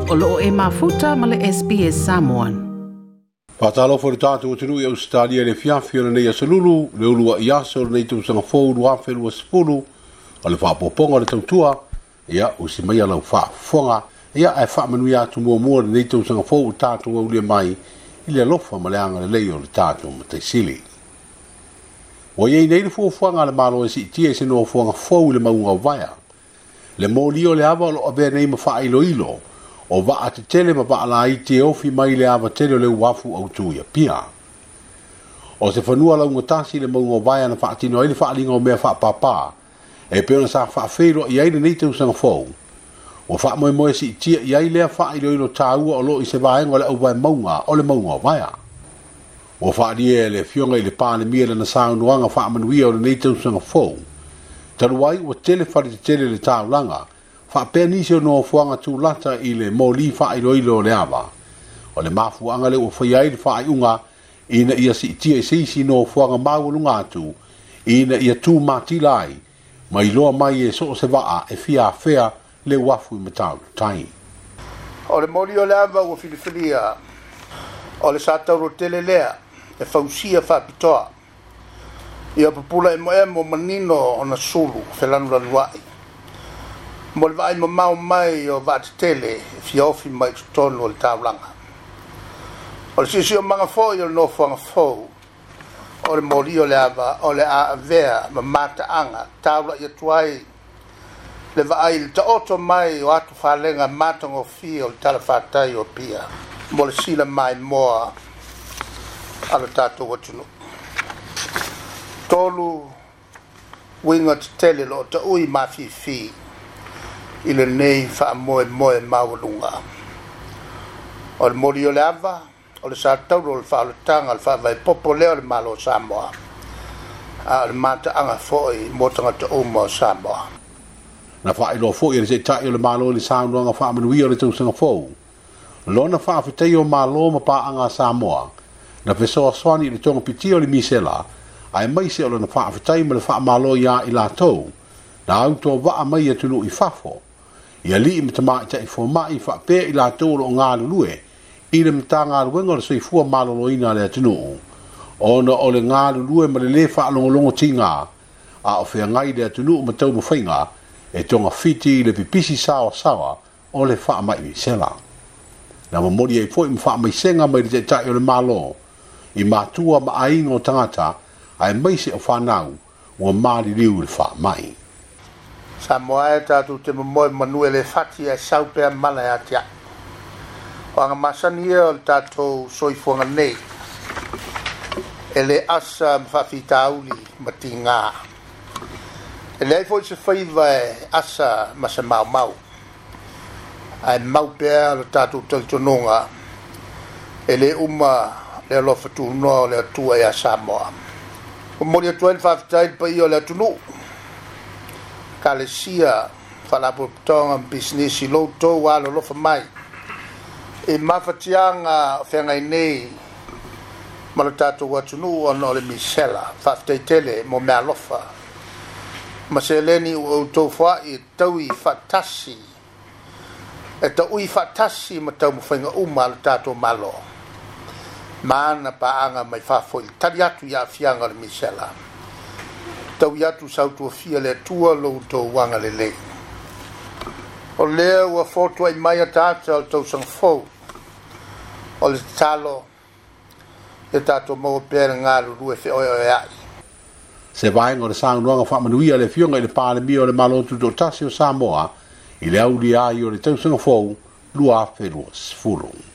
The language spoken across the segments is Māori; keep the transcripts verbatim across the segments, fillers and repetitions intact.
o loo e mafuta ma le S B S Samoan. Fatalo for tatu o tunu i Australia le fiafi o nei asalulu, le ulua i aso nei tu sanga fou lua whelua sepulu, o le whapoponga le tautua, ia o si mai alau whafonga, ia e whamanui atu mua mua le nei tu sanga fou tatu o ulia mai, i le alofa ma le anga le leo le tatu ma te sili. O iei nei le fuafuanga le malo e si tia se no fuanga fou le maunga o vaya. Le moli o le ava o lo abea nei ma wha ilo ilo, o va a te tele ma va ala i te ofi mai le ava tele o le wafu au tu ia pia. O se whanua lau ngatasi le maunga o vaya na whaatino ai le whaalinga o mea wha papa, e peona sa wha whero i aile nei te usanga fou. O wha moe moe si tia i aile a wha ilo ilo tāua o lo i se vaenga o le au vai maunga o le maunga o vaya. O wha rie le fionga i le pāne mia le na saunuanga wha manuia o le nei te usanga fou. Taruai o tele whare te tele le tāulanga, wha pēr nisi o no fuanga tū lata i le mōli wha ilo ilo le awa. O le mafu angale o whaiai le wha unga, ina ia si tia i seisi no fuanga maulunga atu, ina ia tū mātilai, ma i loa mai e so se waa e fia fea le wafu i matau tai. O le mōli o le awa o Filifilia, o le sātauro tele lea, e whausia whapitoa. Ia papula e moe mo manino o na sulu, whelanu lanuai. Mo le vai mo mau mai o vate tele, fia ofi mai tutono o le taulanga. O le sisi o manga fōi o le no fuanga fōu, o le mori o le ava, o le a avea, ma mata anga, taula ia tuai, le vai le taoto mai o atu whalenga matang o fia o le talawhatai o pia. Mo le sila mai moa, ala tātou watunu. Tolu winga te tele lo ta ui mafi fi i le nei wha moe moe maulunga. O le mori o le ava, o le sātauro o le wha o le tanga, le wha vai popo leo le malo o Samoa. A le mata anga foi motanga te uma o Samoa. Na wha ilo foi e se tai o le malo le saunuanga wha manuia o le tausanga fou. Lona wha awhitei o malo ma pa anga Samoa. Na pesoa swani le tonga piti o le misela, ai mai se o le na wha awhitai ma le wha malo ia i la tau, na auto waa mai e tunu i fafo. Ia li i mtama i tai fo mai wha pe i la tau o ngā lulue, i le mta ngā luenga le soi fua malo lo ina le atunu. O na o le ngā lulue ma le le wha alongolongo tinga, a o whea ngai le atunu ma tau mawhainga, e tonga fiti le pipisi sawa sawa o le wha mai i sela. Na mamori e fo i mwha mai senga mai le te tai o le malo, i mātua ma ainga o tangata, ai mai se o whanau, ua maari liu le wha mai. Samoa e tātou te mamoe manue le whati e saupea mana e atia. O anga masani e o le tātou soifuanga nei, e le asa mwhawhi tauli ma ti ngā. E le aifo i se whaiva e asa ma se mau mau. Ai mau pēr le tātou talitononga, e le uma le alofa tu noa le atua e a Samoa. O mori atua il whawhitai pa i o le atunu. Ka le sia whalapo tonga business i loutou walo lofa mai. E mawhatianga whengai nei ma le tātou atunu o no le misela. Whawhitai tele mo mea lofa. Ma se leni u autou wha i tau i whatasi. E tau i whatasi ma tau mwhainga uma le tātou malo. Maana pa anga mai whawhoi, tari atu ia fianga le misela. Tau i atu sautua fia le tua lo tau wanga le lei. O lea ua fotua i mai atata o tau sang fau. O le talo, e tato mau pēra ngā luru e whi oi oi ai. Se vaenga o le saunuanga wha manuia le fionga i le pāle mia o le malotu do tasi o Samoa, i le auri ai o le tau sanga fau, lua wherua sfuru.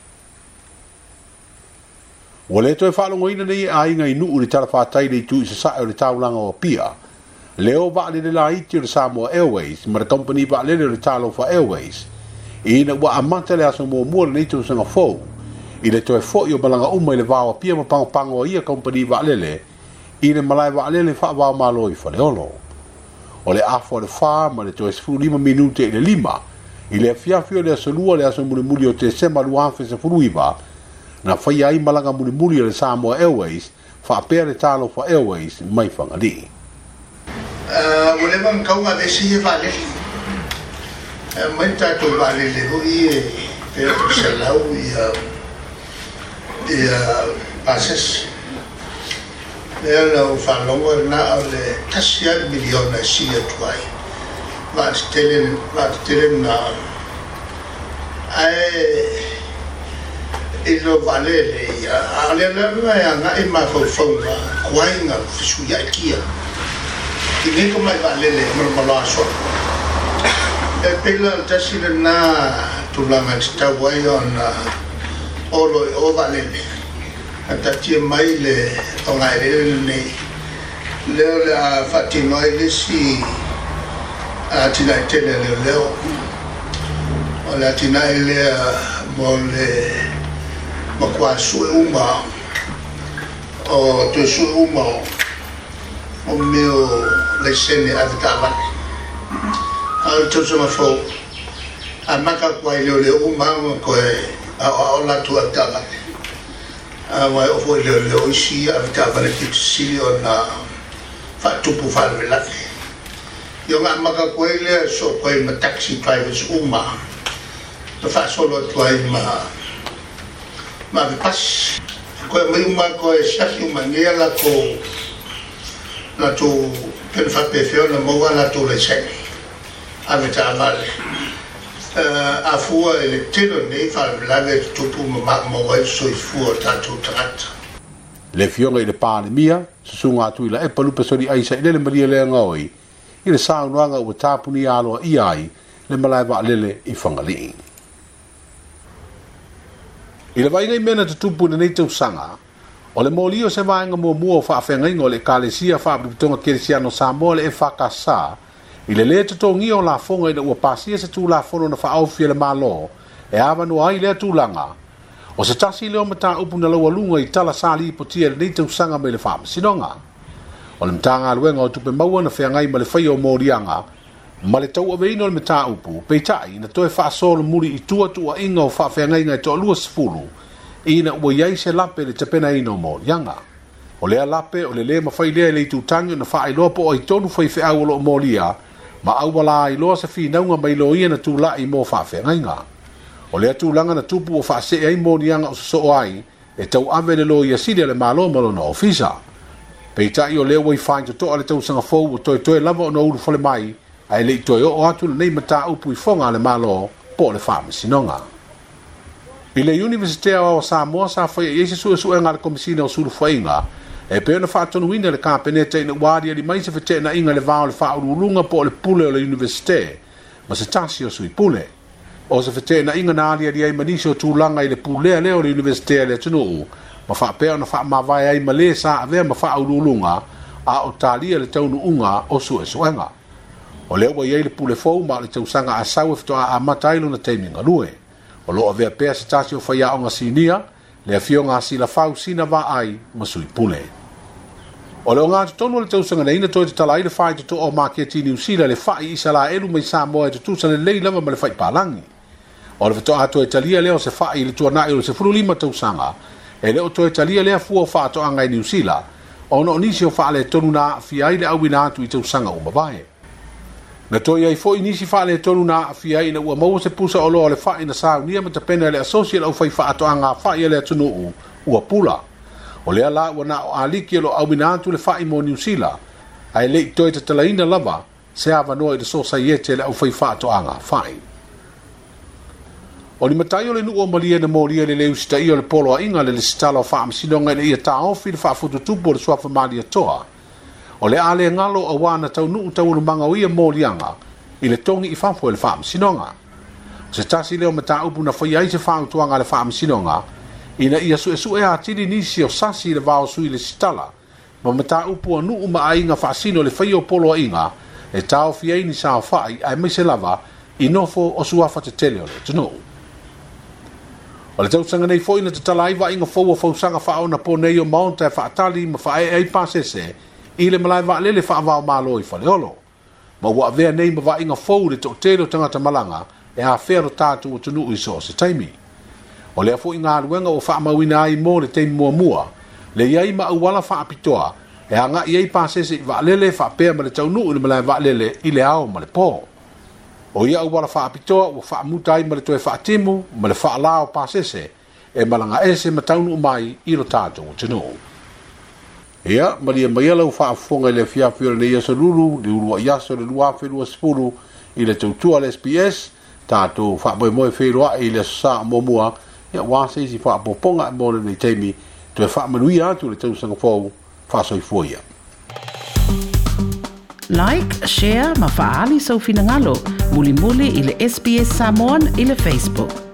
O le toi whalongo ina nei a inga i nuu le talawhatai le tu i se sae o le taulanga o pia. Leo wa le la iti o le Samoa Airways, ma le company wa le le talo for Airways. I ina wa amata le aso mua mua le neitu sanga fau. I le toi fo i o balanga uma i le wawa pia ma pango pango i a company wa le le. I le malai wa le le wha wao malo i whale olo. O le afo le wha ma le toi sifu lima minute i le lima. I le fiafio le aso lua le aso muli muli o te sema luanfe se furuiva. Na whai ai malanga muli muli le Samoa Airways, wha apea le talo for Airways mai whangali. Uh, whatever I'm going to see if I live. Mai tātou wale le hui e pe se lau ia ia passes le lau whalonga na le tasia miliona sia tuai va stelen va stelen na ai ilo valele ia ale le ia nga e ma fo fo kwai nga fisu ya kia ki ne ko mai valele mo mo la so e pela tasile na tulanga sta wai ona olo o valele ata tie mai le onga ele nei le la fatima ile si a tina tele le leo o la tina ile mo le mo kwa su uma o to su uma o meu le sene avtava al to so fo a maka kwa ile le uma ko a o la tu avtava a wa o fo le le o si avtava le ki si ona fa tu pu fa le la yo nga maka kwa ile so ko ma taxi drivers uma to fa solo tu ai ma ma pas ko mai uma ko e shafi uma ngia la ko la to pen fa pe fe na mo la to le check aveta vale a fu ele tino nei fa la ve to pu ma mo wa so fu ta to trat le fionga i le pandemia se sunga tu ila e palu pesori ai sa ile le maria le ngoi i le sa uanga o tapuni alo i ai le malai va lele i fangali i le vainga i mena te tupu na nei tau sanga, o le molio se vainga mua mua o whaafenga ingo le kalesia whaabritonga keresiano Samoa le e whakasa, i le le tutongi o la fonga i le ua pasia se tū la fono na whaafia le malo, e awa no ai le tūlanga. O se tasi leo mata upu na laua lunga i tala sali i potia le nei tau sanga me le whaama sinonga. O le mtanga aluenga o tupe maua na whengai ma le whaia o morianga, ma le tau aveino le meta upu, peitai na toe whaasolo muri i tua tua inga o whaafengai ngai toa lua sifuru, i na ua iai se lape le tapena ino mo yanga. O lea lape o le le mawhai lea le i tūtanyo na whaai loa po o i tonu whai whi au lo mo lia, ma au wala i loa se whi naunga mai lo ia na tūla i mo whaafengai nga. O lea tūlanga na tupu o whaase ai mo yanga o so ai, e tau ave le lo ia sile le malo malo na ofisa. Peitai o lea wai whain to toa le tau sanga fau o toi toi lava o na uru fale mai, ai le toi o atu nei mata upu i fonga le malo po le whaama sinonga. I le Universitea o Samoa sa whaia i eise sua sua ngā le komisina o suru whainga, e peo na whaatonu ina le kāpeneta ina wāria li maise whete na inga le vāo le whaurulunga po le pule o le Universitea, ma se tasi o sui pule. O se whete na inga nālia li ai manisi o tūlanga i le pulea leo le Universitea le tunuu, ma whaapeo na wha mawai ai ma le sa avea ma whaurulunga a o tālia le taunu unga o sua suenga. O leo wa iei le pule fau ma le tausanga a sau e fitoa a matailo na teiminga lue. O loo avea pea se tasi o whaia o ngā sinia, le a fio ngā sila fau sina wa ai ma sui pule. O leo ngā tutonu le tausanga na ina toi te tala i le whai tuto o Mākia ti New Zealand le whai isa la elu mai Samoa e tutusa le lei lava ma le whai pālangi. O le fitoa ato e talia leo se whai le tua nai o le se furu lima tausanga, e leo to e talia lea fua o whaato anga i New Zealand, o no nisi o wha le tonu na fia i le au ina atu i tausanga o mabae. Na toi ai fo inisi fa le tonu na afia ina ua mau se pusa o lo le fa ina sa unia ma tapena le associate au fai fa ato anga fa ia le tunu u ua pula. O le ala ua na o aliki lo au minantu le fa imo New Zealand. Ai le toi te talaina lava se ava noa i le societe le au fai fa ato anga fai. O li matai o le nu o malia na moria le leu sita i o le polo a inga le le sitala o fa amsinonga le ia ta ofi le fa futu tupo le suafa malia toa. O le ale ngalo a wana tau nuu tau unu manga uia mōlianga i le tongi i whampu e le whaam sinonga. Se tasi leo mata upu na whai aise whaam tuanga le whaam sinonga, ina ia su e su e a tiri nisi o sasi le vao sui le sitala, ma mata upu a nuu ma a inga whaasino le whai o polo a inga, e tau fiei ni sao whai ai mai se lava i nofo o suafa te tele o le tunu. O le tausanga nei fo ina te talaiva inga fau o fausanga whao na po nei o maonta e whaatali ma whae ei pasese, i le malai wa lele wha avao malo i whaleolo. Ma ua avea nei ma wa inga fau le to tero tangata malanga e a whero tātu o tunu i so se taimi. O lea fo inga aluenga o wha mawina ai mō le teimi mua mua, le iai ma uwala wha apitoa e a ngā iei pāsese i wa lele wha pēr ma le taunu i le malai wa lele i le ao ma le pō. O ia ua la whaapitoa, ua whaamutai ma le toe whaatimu, ma le whaalao pasese, e malanga ese ma taunu mai i lo tātou tino. Ia, malia mai ala u whaafonga i le fiafio le ia salulu, le urua iaso le lua whelua spuru, i le tautua le S P S, tātou whaamoe moe whelua i le sa momua, ia wase isi whaapoponga e mole nei teimi, toe whaamanui atu le tausanga fau, whaasoi fuia. Like, share, ma faali sau finangalo, muli muli i le S B S Samoan i le Facebook.